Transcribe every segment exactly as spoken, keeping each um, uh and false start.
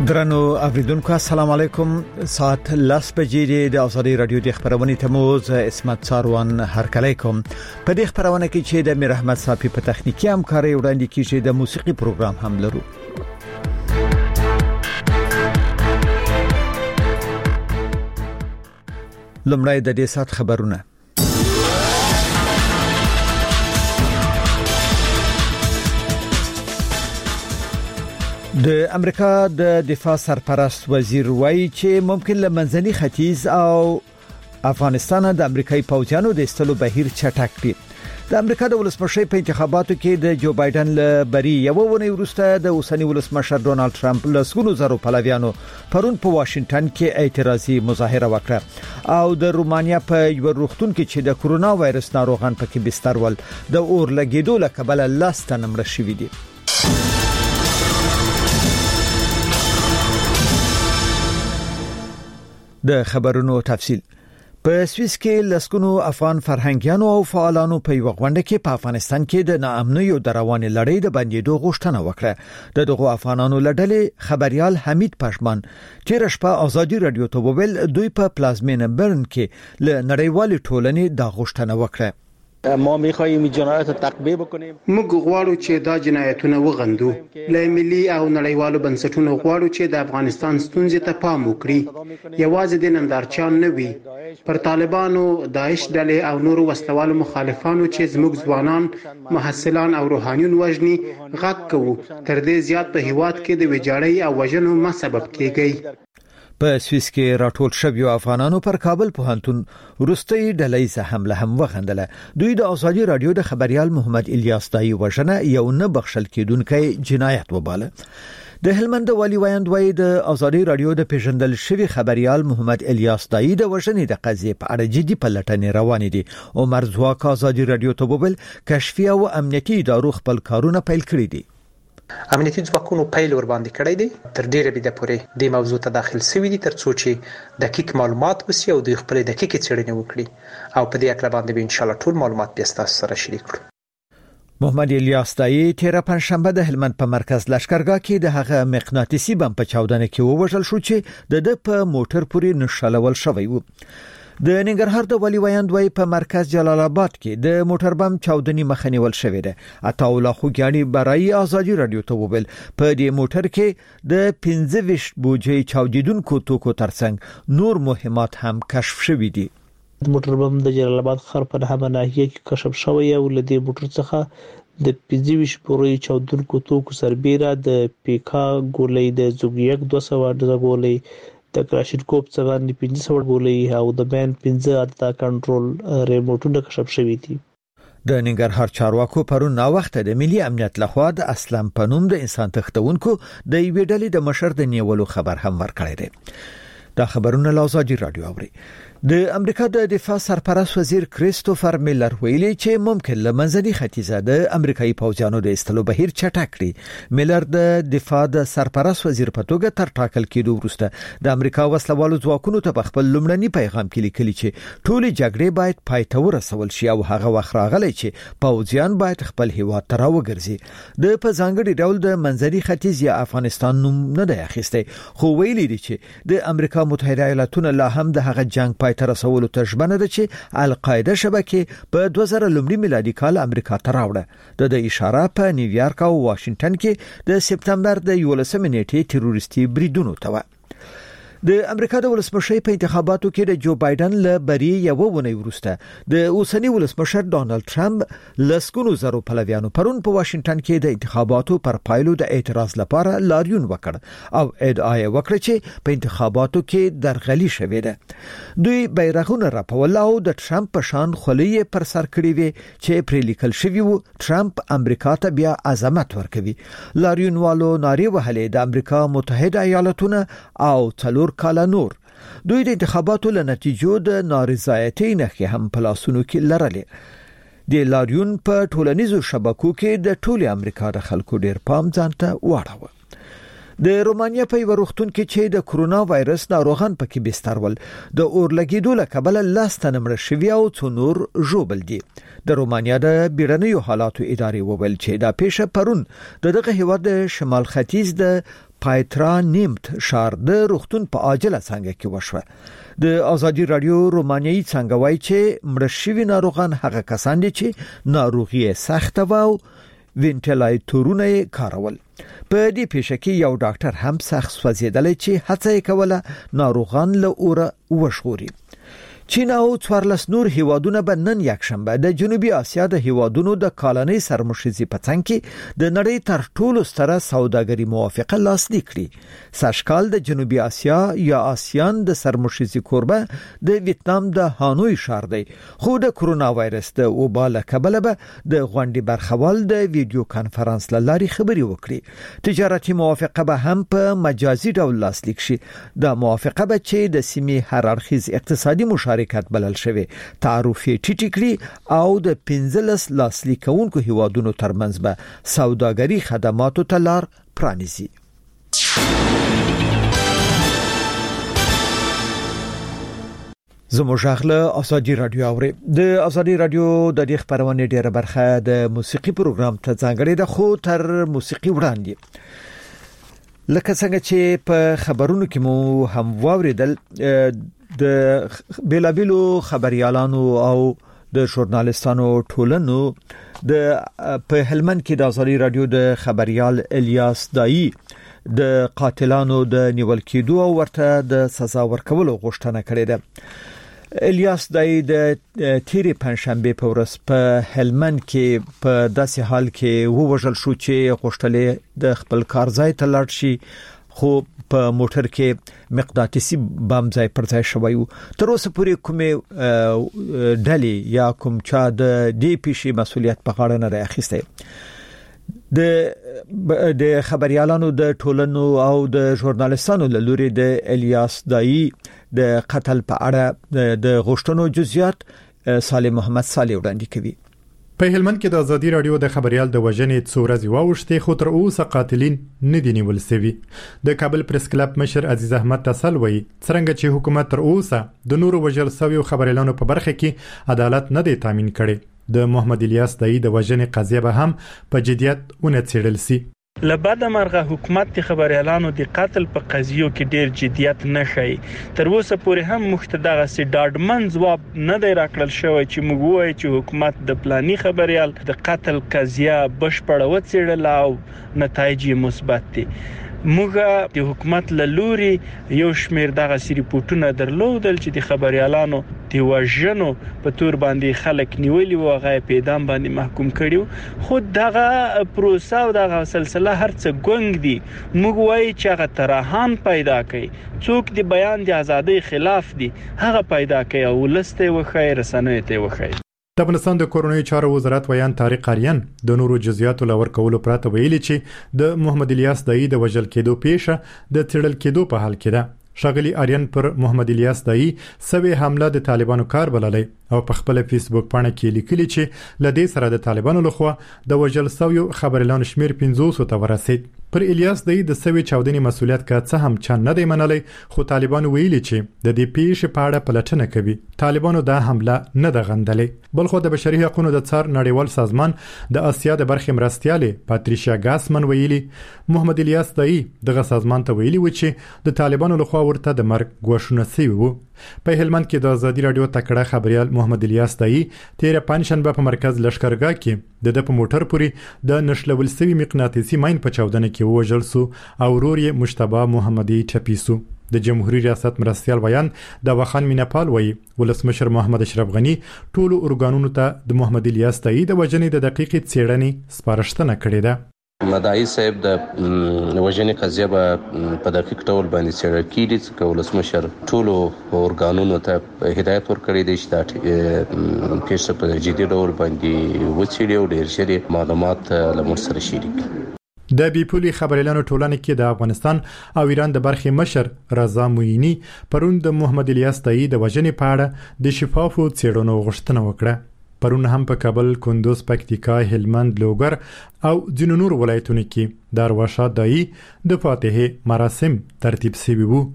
درنو اوریدونکو السلام علیکم. ساعت لاس بجې د ازادي رادیو د خبرونې تموز اسمت ساروان هرکلی کوم. په دې خبرونه کې چې د میر احمد صافي په تخنیکی همکاري وړاندې کیږي د موسیقي پروګرام هم لرو. لمړی د دې سات خبرونه. د امریکا د دفاع سرپرست وزیر وایي چې ممکن له منځني ختیځ او افغانستان د امریکایي پوځیانو د استلو بهیر چټک کړي. د امریکا د ولسمشر په انتخاباتو کې د جو بایدن له بری یو ونی وروسته د اوسنی ولسمشر ډونالد ټرمپ له سونو زرو پلویانو پرون په واشنگټن کې اعتراضي مظاهره وکړه او د رومانیا په یو روغتون کې چې د کورونا وایرس ناروغان پکې بستر ول د اور لګیدو له کبله لاس تنمر شوې دي. د خبرونو تفصیل. په سویس کې لسکونو افغان فرهنګیانو او فعالانو په یو غونډه کې په افغانستان کې د ناامنۍ او د رواني لړۍ د بندیدو غوښتنه وکړه. د دغو افغانانو لړلې خبريال حمید پښمان چې رشپه ازادي رادیو ته وویل دوی په پلازمینه برن کې له نړیوال ټولنې د غوښتنه وکړه. ما می‌خوایم جنایات تقبیح بکنیم. موږ غواړو چې دا جنایتونه وغندو. له ملي او نړیوالو بنسټونو غواړو چې د افغانستان ستونزې ته پام وکړي. یوازې د نندارچیان نه وي. پر طالبانو، داعش ډلې او نورو وسلوالو مخالفانو چې زموږ ځوانان، محصلان او روحانيون وژني غږ کوو. تر دې زیات په هیواد کې د ویجاړۍ او وژنو ما سبب کیږي. په سویس کې راټول شویو افغانانو پر کابل پوهنتون وروستي ډلې حمله هم وغندله. دوی د ازادي رادیو د خبريال محمد الیاس دای وژنه یو نه بخښل کېدونکي جنایت وباله. د هلمند والی وایندوی د ازادي رادیو د پیژندل شوی خبريال محمد الیاس دای د وژنې د قضیې په اړه جدي پلټنې روانې دي. عمر زواک ازادي رادیو ته وویل کشفي او امنیتي ادارو خپل کارونه پیل کړی دي. امنیتي ځواکونو پیل ور باندې کړی دی. تر ډیره به د پورې د موضوع ته داخل شوی دي ترڅو چې دقیق معلومات وسی او د خپل دقیق څېړنې وکړي او په دې اړه باندې به ان شاء الله ټول معلومات به تاسو سره شریک کړو. محمد الیاس دای تیر پنځشنبه د هلمند په مرکز لشکرګاه کې د هغه مقناطیسي بم په چاودنه کې ووژل شو چې د د په موټر پورې نشلول شوی و. د ننګرهار د ولی وایندوی په مرکز جلال آباد کې د موټر بم چاودنې مخنیول شوې ده. عطاولا خوګیانی برای ازادي رادیو ته وویل په دې موټر کې د پنځه ویشت بوجۍ چاودیدونکو توکو ترڅنګ نور مهمات هم کشف شوې دي. د موټر بم د جلال آباد ښار په نهمه ناحیه کې کشف شوی او لدې موټر څخه د پنځه ویشت بوجۍ چاودیدونکو توکو سربیره د پیکا ګولۍ د زوګیک دوه سوه ګولۍ د کراشینکوف څخه پنځه سوه ګولۍ او د بین پنځه اته کنټرول ریموټونه کشف شوي دي. د ننګرهار چارواکو پرون نا وخت د ملي امنیت لخوا د اسلام پنوم د انسان تختونکو د یوې ډلې د مشر د نیولو خبر هم ورکړی دی. دا خبرونه لازادي رادیو اوري. د امریکا د دفاع سرپرست وزیر کریستوفر میلر ویلي چې ممکن له منځني ختیځه د امریکایي پوځیانو د استلو بهیر چټک کړي. میلر د دفاع د سرپرست وزیر په توګه تر ټاکل کېدو وروسته د امریکا وسلوالو ځواکونو ته په خپل لومړني پیغام کې لیکلي چې ټولې جګړې باید پای ته ورسول شي او هغه وخت راغلی چې پوځیان باید خپل هیواد ته راوګرځي. د په ځانګړي ډول د منځني ختیځ یا افغانستان نوم نه دی اخیستی خو ویلي دي چې د امریکا متحده ایالاتونو لا هم د هغه جنگ پای تر رسولو ته ژمنه ده چې القاعده شبکه په دوه زره لومړي میلادي کال امریکا ته راوړه. د اشاره په نیویارک او واشنگټن کې د سپتمبر د یولسمې نیټې تروریستي بریدونو ته و. د امریکا د ولسمشر په انتخاباتو کې د جو بایدن له بری یو ونی وروسته د اوسنی ولسمشر ډونالد ټرمپ لسکونو زرو پلویانو پرون په واشنگټن کې د انتخاباتو پر پایلو د اعتراض لپاره لاریون وکړ او ادعا وکړه چې په انتخاباتو کې درغلي شوې ده. دوی بیرغونه راپول او د ټرمپ په شان خولۍ پر سر کړې وي چې پر لیکل شوی وو ټرمپ امریکا ته بیا عظمت ورکوي. لاریون والو ناری وهلې د امریکا متحده ایالاتونه او څلور کاله نور. دوی د انتخاباتو له نتیجو د نارضایتۍ نښې هم په لاسونو کې لرلې. د لاریون په ټولنیزو شبکو کې د ټولې امریکا د خلکو ډیر پام ځان ته واړاوه. د رومانیا په یو روغتون کې چې د کورونا وایرس ناروغان پکې بستر ول د اور لګیدو له کبله لاس تنمر شوی او څو نور ژوبل دي. د رومانیا د بیړنیو حالاتو ادارې وویل چې دا پیښه پرون د دغه هیواد د شمال ختیځ د پایترا نیمت شار د روغتون په عاجله څنګه کې وشوه. د ازادي رادیو رومانیایي څنګه وایي چې مړ شوي ناروغان هغه کسان دي چې ناروغي سخت و او وینټیلیټورونه کارول. په دې پیښه کې یو ډاکټر هم سخت سوځیدلی چې هڅه یې کوله ناروغان له اوره وژغوري. چین او څوارلس نور هیوادونه به نن یکشنبه د جنوبي اسیا د هیوادونو د کالنۍ سرمشرزي په څنګ کې د نړۍ تر ټولو ستره سوداګري موافقه لاسلیک کړي. سږکال د جنوبي اسیا یا آسیان د سرمشرزي کوربه د ویتنام د هانوی ښار دی، خو د کرونا وایرس د وبا له کبله به د غونډې برخوال د ویډیو کانفرنس له لارې خبري وکړي. تجارتي موافقه به هم په مجازي ډول لاسلیک شي. د موافقه به چې د سیمې هر اړخیز اقتصادي مشارکت شرکت بلل شوی تعرفي ټیټی کړي او د پنځلس لاسلیکونکو هیوادونو ترمنځ به سوداګري خدماتو ته لار پرانیزي. زموږ غله ازادي رادیو اوري. د ازادي رادیو د دې خبرونه ډیره برخه د موسیقي پروګرام ته ځانګړې ده، خو تر موسیقي وړاندې لکه څنګه چې په خبرونو کې مو هم واوریدل، د بیلابیلو خبريالانو او د ژورنالستانو ټولنو د په هلمند کې د ازادي رادیو د خبريال الیاس دایی د قاتلانو د نیول کېدو او ورته د سزا ورکولو غوښتنه کړې ده. الیاس دایی د تیرې پنځشنبه په ورځ په هلمند کې په داسې حال کې ووژل شو چې غوښتلې د خپل کارځای ته لاړ شي، خو په موټر کې مقناطیسي بم ځای پر ځای شوی و. تر اوسه پورې کومه ډلې یا کوم چا د دې پیښې مسولیت په غاړه نه راخسته. د د خبريالانو د ټولنو او د ژورنالستانو له لوري د الیاس دایی د قتل په اړه د غوښتنو جزئیات صالح محمد صالح وړاندې کوي. په هلمند کې د ازادي رادیو د خبريال د وژنې څو ورځې واوښتې، خو تر اوسه قاتلین نه دي نیول شوي. د کابل پریس کلب مشر عزیز احمد تسل وایي څنګه چې حکومت تر اوسه د نورو وژل شویو خبريالانو په برخه کې عدالت نه دی تامین کړي. د محمد الیاس دایی د وژنې قضیه به هم په جديت ونه څېړل شي. لبعد مرغه حکومت د خبريالانو د قتل په قضیو کې ډیر جديت نه ښيي. تر اوسه پورې هم مختدغه سي ډاډمن ځواب نه دی راکړل شوی چې موږ وایو چې حکومت د پلاني خبريال د قتل قضیه بشپړه وڅېړل او نتایج مثبت دي. موږ د حکومت له لوري یو شمیر دغه سی ریپورتونه درلودل چې د خبريالانو د وژنو په تور باندې خلک نیولي و، هغه په اعدام باندې محکوم کړي. خو دغه پروسه او دغه سلسله هرڅه ګونګ دي. موږ وایو چې هغه ترهان پیدا کړي، څوک د بیان د ازادۍ خلاف دي هغه پیدا کړي او لسته وخی رسنوي ته وخی. د افغانستان د کورونی چارو وزارت ویان طارق اریان د نورو جزئیاتو لور کولو پراته ویلي چې د محمد الیاس دایی د وژل کېدو پیښه د تړل کېدو په حال کې ده. شاغلی اریان پر محمد الیاس دایی سوي حمله د طالبانو کار بللای او په خپل فیسبوک باندې کې لیکلي چې لدې سره د طالبانو لخوا د وژل شویو خبريالانو شمیر پنځوس ته ورسید. پر الیاس دایی د سوي چاودنې مسولیت کا څه هم چا نه دی منلای، خو طالبانو ویلي چې د دې پیښې په اړه پلټنه کوي. طالبانو دا حمله نه ده غندلې، بلخو د بشري حقوقو د څار نړیوال سازمان د اسیا د برخې مرستياله پاتریشیا ګاسمن ویلي محمد الیاس دایی دغه سازمان ته ویلي و چې د طالبانو لخوا ورته د مرګ غوښتنه شوی وو. په هلمند کې د ازادي رادیو تکړه خبريال محمد الیاس دایی تیر پنځشنبه په مرکز لشکرګاه کې د د په موټر پوري د نشلول سوي مقناطیسي ماين په چاودنه کې وژل سو او ورور یې مجتبی محمدي ټپیسو. د جمهوریت ریاست مرستيال ویان د وخان مینپال وایي ولسمشر محمد اشرف غنی ټولو ارګانونو ته د محمد الیاس دایی د وژنې د دقیقې څېړنې سپارښتنه کړې ده. مدعي صاحب د وژنې قضیه به په دقیق ډول باندې څېړل کیږي چې ولسمشر ټولو ارګانونو ته هدایت ورکړی دی چې دا پیښه په جدي ډول باندې وڅېړي او ډېر ژر معلومات له موږ سره شریک کړي. د بیپولي خبريالانو ټولنې کې د افغانستان او ایران د برخې مشر رضا موینی پرون د محمد الیاس دایی د وژنې په اړه د شفافو څېړنو غوښتنه وکړه. پرون هم په کابل، کندوز، پکتیکا، هلمند، لوګر او ځینو نور ولایتونو کې د ارواښاد دایی د فاتحې مراسم ترتیب شوي وو.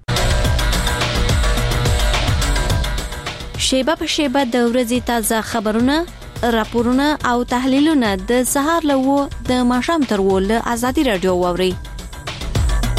شیبه په شیبه د ورځې تازه خبرونه، راپورونه او تحلیلونه د سهار له و د ماښام تر و له ازادي رادیو واوري.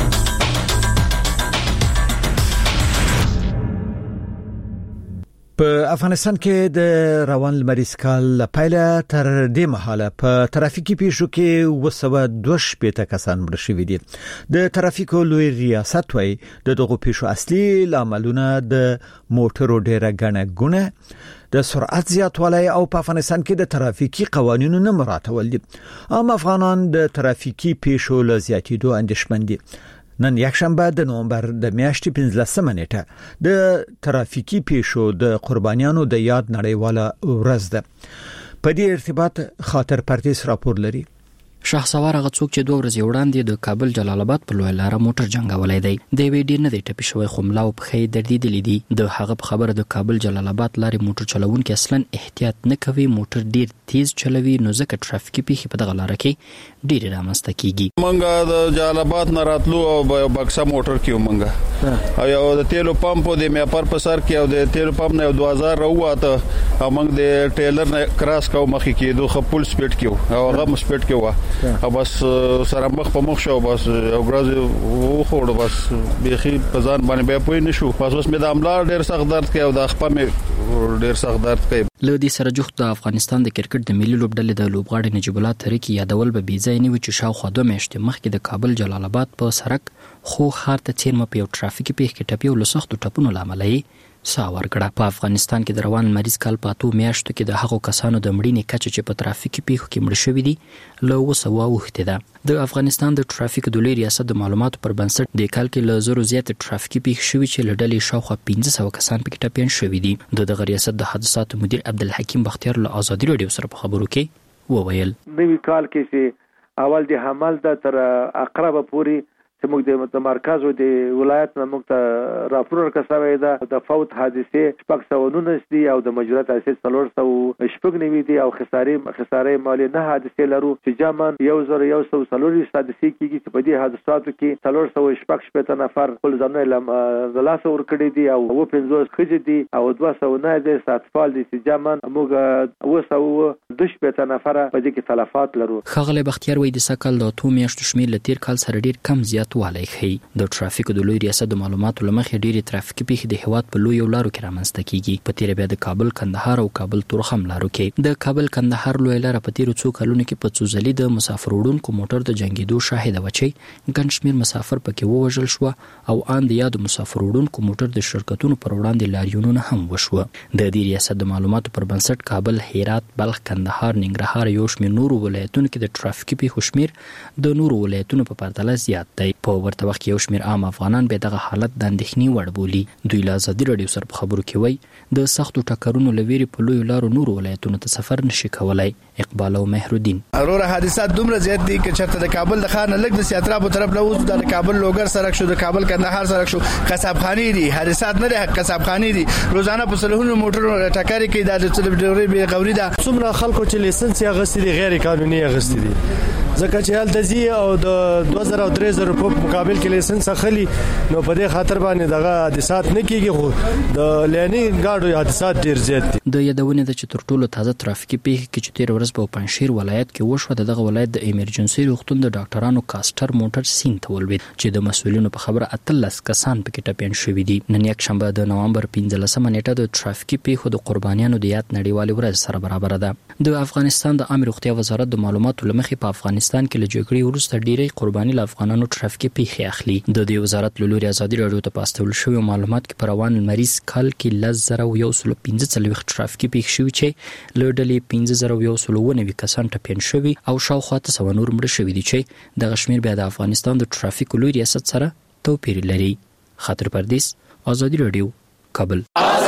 په افغانستان کې د روان لمریز کال لپاره تر دې مهاله په ترافیکي پیښو کې وسوه دوه شپېته کسان مړ شوي دي. د ترافیکو لوی ریاست وایي د دغو پیښو اصلي لاملونه د موټرو ډیره ګڼه ګونه د سرعت زیاتوالی او په افغانستان کې د ترافیکي قوانینو نه مراعاتول دي. عام افغانان د ترافیکي پیښو له زیاتېدو اندېښمن دي. نن یکشنبه د نومبر د میاشتې پنځلسمه نیټه د ترافیکي پیښو د قربانیانو د یاد نړیواله ورځ ده. په دې ارتباط خاطر پردیس راپور لري. شهسوار هغه څوک چې دوه ورځې وړاندې د کابل جلال آباد په لوی لار موټر جنگولای دی د وی ډیر نه دی ټپي شوی خو ملا او پخې دردیدلې دي. د هغه په خبره د کابل جلال آباد لارې موټر چلوونکي اصلا احتیاط نه کوي، موټر ډیر تیز چلوي، نو ځکه ټرافیکي پیښې په دغه لار کې ډیر رامنځته کیږي. منګه د جلال آباد نه راتلو او بکسا موټر کې منګه او یو د تیلو پمپ د میاپر په سر کې او د تیلو پمپ نه دوه هزار راوته او موږ د ټیلر نه کراس کو مخې کې دوه خپل سپیډ کې او هغه سپیډ کې و او بس سره مخ په مخ شو بس او ګرځي و خوړ بس بيخي په ځان باندې به پوي نشو. پس اوس مې د املار ډیر سخت درد کوي او د خپل مې ډیر سخت درد کوي. لودي سره جوخت د افغانستان د کرکټ د ملي لوبډلې د لوبغاړي نجیب الله ترکی یادول به بي ځای نیو چې شاوخوا دوه میاشتې مخکې د کابل جلال آباد په سرک خو خار ته چیرمه په یو ټرافیکي پیښ کې ټپي او لسختو ټپونو لامل یې ساور کړه. په افغانستان کې د روان مریض کال پاتو میاشتو کې د هغو کسانو د مړینې کچه چې په ترافیکي پیښو کې مړ شوي دي له وسوه اوښتې ده. د افغانستان د ټرافیک د لوی ریاست د معلوماتو پر بنسټ د کال کې له زرو زیات ټرافیکي پیښې شوي چې له ډلې شاوخوا پنځه سوه کسان پکې ټپیان شوي دي. د دغه ریاست د حادثاتو مدیر عبدالحکیم بختیار له آزادي راډیو سره په خبرو کې وویل نوی کال کې چې اول د حمل د تر اقرب پوری چې موږ د مرکز او د ولایت نه موږ ته راپور ورکړی دی د فوت حادثه شپږ سوه نولس دي او د مجرات حادثه څلور سوه شپږ نوي دي او خسارې خسارې مالي نه حادثه لرو چې جامن یو زر یو سوه څلور حادثه کېږي چې په دې حادثاتو کې څلور سوه شپږ شپېته نفر خپل ځانونه د لاسه ورکړي دي او اووه پنځوس ښځې دي او دوه سوه نه دي اطفال دي چې جامن موږ اووه سوه دوه شپېته نفر په دې کې تلفات لرو. ښاغلی بختیار وایي د سږ د اتو میاشتو شمېر له تېر کال سره ډېر کم زیات والی ښیي. د ټرافیکو د لوی ریاست د معلوماتو له مخې ډېرې ترافیکي پیښې د هېواد په لویو لارو کې رامنځته کیږي. په تېره بیا د کابل کندهار او کابل تورخم لارو کې د کابل کندهار لوی لاره په تېرو څو کلونو کې په څو ځلې د مسافر وړونکو موټر د جنګېدو شاهده وه چې ګڼ شمېر مسافر پکې ووژل شوه او ان د یادو مسافر وړونکو موټر د شرکتونو پر وړاندې لاریونونه هم وشوه. د دې ریاست د معلوماتو پر بنسټ کابل، هرات، بلخ، کندهار، ننګرهار یو شمېر نورو ولایتونو کې د ټرافیکي پیښو شمېر د نورو ولایتونو په پرتله زیات دی. په ورته وخت کې یو شمېر عام افغانان به دغه حالت د اندېښنې وړ بولي. دوی له ازادي راډیو سره په خبرو کې وایي د سختو ټکرونو له ویرې په لویو لارو نورو ولایتونو ته سفر نشي کولی. اقبال او مهرالدین اروره حادثات دومره زیات دي چې چرته د کابل د ښار نه لږ د سیاترا په طرف له اوس د کابل لوګر سرک شو، د کابل کندهار سرک شو، قصابخاني دي. حادثات نه دي، قصابخاني دي. روزانه په سلهونو موټرونو ټکرې کوي. د څلوري بي غوري ده. څومره خلکو چې لیسنس یې اغستې دي غیر قانوني اغستې دي ځکه چې هلته ځي او د دوه زره او درې زره په مقابل کې لیسنس اخلي، نو په دې خاطر باندې دغه حادثات نه کیږي. خو د لینی ګاډو حادثات ډیر زیات دي. د یادونه ده چې تر ټولو تازه ترافیکي پیښه کې چې تیر ورځ په پنځشیر ولایت کې وشوه د دغه ولایت د ایمرجنسي روغتون د ډاکټرانو کاستر موټر سین ته ولوېد چې د مسؤلینو په خبره اتلس کسان پکې ټپیان شوي دي. نن یکشنبه د نومبر پنځلسمه نیټه د ترافیکي پیښو د قربانیانو د یاد نړیوالې ورځ سره برابر ده. د افغانستان د عامه روغتیا وزارت د معلوماتو له مخې په افغانستان کې له جګړې وروسته ډېرې قرباني له افغانانو ترافیکي پیښې اخلي. د دې وزارت له لوري ازادي راډیو ته په استول شویو معلومات کې په روان لمریز کال کې لس زره او یو سلو پنځه څلوېښت ترافیکي پیښې شوي چې له ډلې پنځه زره او یو سلو اووه نوي کسان ټپیان شوي او شاوخوا اته سوه نور مړه شوي دي چې دغه شمېر بیا د افغانستان د ترافیکو لوی ریاست سره توپیر لري. خاطر پردیس، آزادي راډیو، کابل.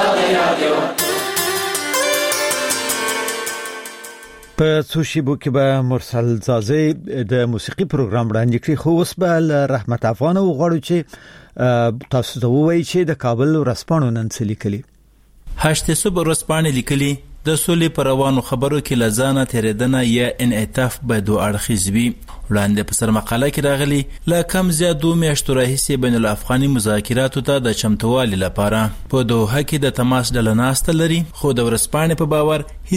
په څو شیبو کې به مرسل زازی د موسیقي پروګرام وړاندې کړي، خو اوس به له رحمت افغان وغواړو چې تاسو ته ووایي چې د کابل ورځپاڼو نن څه لیکلي. هشت صبح ورځپاڼې لیکلي د سولې پر روانو خبرو کې له ځانه تېرېدنه یا انعطاف به دوه اړخیز وي. وړاندې په سر مقاله کې راغلي له کم زیات دوه میاشتو راهیسې بین الافغاني مذاکراتو ته د چمتووالي لپاره په دوحه کې د تماس ډله ناسته لري، خو د ورځپاڼې په باور